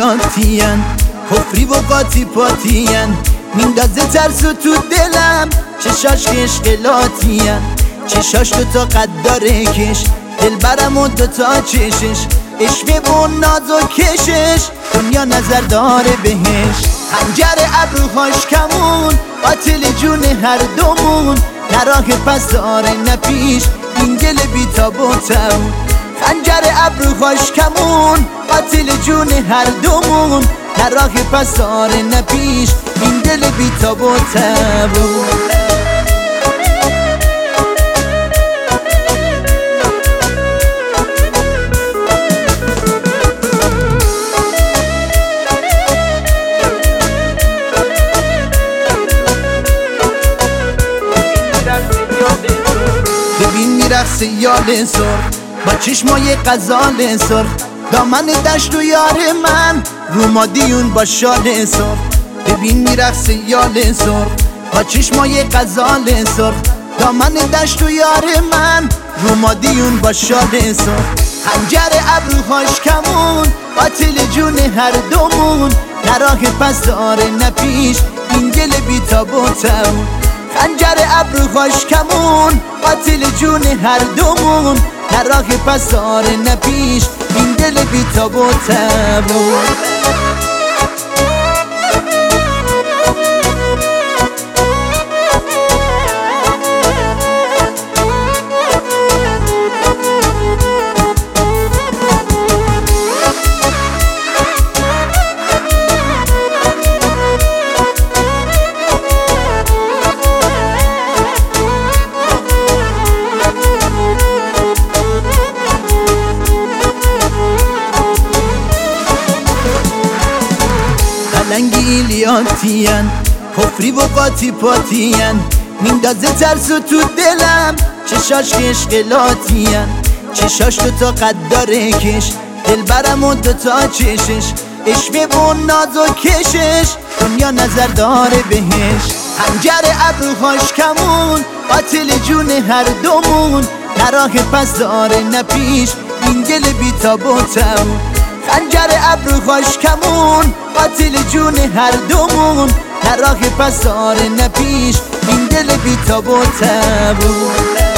لیلیاتین کفری و قاطی پاتین میندازه ترس تو دلم چشاش که اشکلاتین چشاش دوتا قداره کش دل برم و دوتا چشش اشوه و ناز و کشش دنیا نظر داره بهش خنجر ابروهاش کمون قاتل جون هر دومون نه راه پس داره نه پیش این دل بی تاب و تون خنجر ابروهاش کمون قاتل جون هر دومون نه راه پس داره نه پیش این دل بی تاب و تون ببین میرقصه یال سرخ با چشمای غزال سرخ دامن دشت و یار من رو مادیون با شال سرخ ببین میرقصه یال سرخ با چشمای غزال سرخ دامن دشت و یار من رو مادیون با شال سرخ خنجر ابروهاش کمون قاتل جون هر دومون نه راه پس داره نه پیش این دل بی تاب و تون خنجر ابروهاش کمون قاتل جون هر دومون نه راه پس داره نه پیش این دل بی تاب و تون لیلیاتین کفری و قاطی پاتین میندازه ترس تو دلم چشاش که اشکلاتین چشاش دوتا قداره کش دل برم و دوتا چشش اشوه و ناز و کشش دنیا نظر داره بهش خنجر ابروهاش کمون قاتل جون هر دومون نه راه پس داره نه پیش این دل بی تاب و تون خنجر ابروهاش کمون قاتل جون هر دومون نه راه پس داره نه پیش این دل بی تاب و تون